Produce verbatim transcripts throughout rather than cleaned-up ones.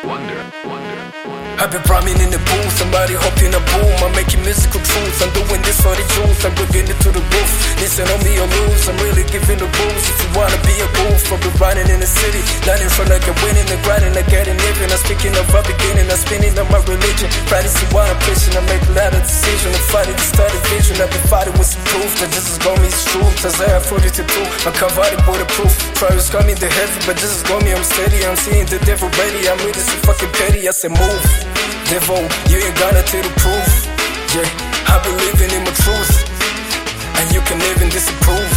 wonder, wonder, wonder. I've been rhyming in the booth, somebody hopping a boom. I'm making musical truths, I'm doing this for the youth. I'm bringing it to the roof, listen on me or lose. I'm really giving the rules. If you wanna be a goof, I've been riding in the city, not in front of get winning and grinding, I getting living. I'm speaking of our beginning, I'm spinning on my religion. Practicing what I'm preaching, I make a lot of decisions. I'm fighting to start a vision, I've been fighting with some proof that this is going to be true. Isaiah forty-two, I'm covered bulletproof. Trials got me the heavy, but this is going me, I'm steady. I'm seeing the devil ready, I'm really so fucking petty. I said move, devil, you ain't gonna tell the proof. Yeah, I been living in my truth, and you can even disapprove.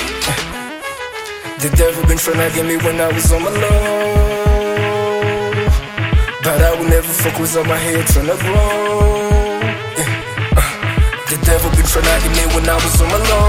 The devil been trying to get me when I was on my low, but I would never focus on my head trying to grow. Yeah. uh, The devil been trying to get me when I was on my low,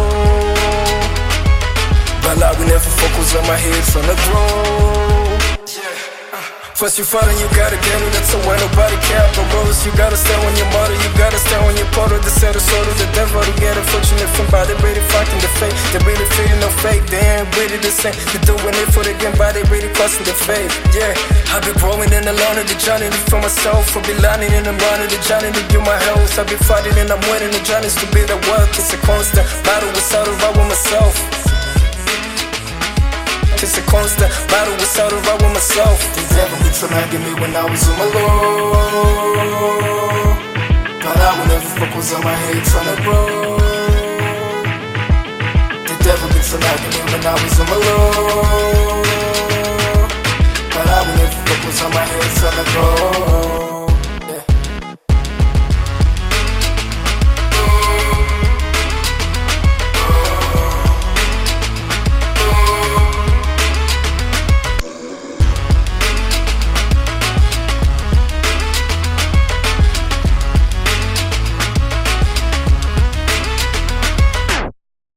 but I would never focus on my head trying to grow. First you fight and you gotta get it, that's why nobody care about brothers. You gotta stand on your mother, you gotta stand on your portal. The set of sort of the devil to get a fortunate from by they really fighting the fake. They really feeling no fake, they ain't really the same. They doing it for the game, but they really crossing the faith. Yeah, I've been growing in the line of the journey for myself. I've been lining in the run of the journey to do my health. I've been fighting and I'm winning the journeys to be the work. It's a constant battle without a right with myself. It's a constant battle without a right with myself. The devil been trying to get me when I was on my low, but I would never focus on my head trying to grow. The devil been trying to get me when I was on my low, but I would never focus on my head trying to grow.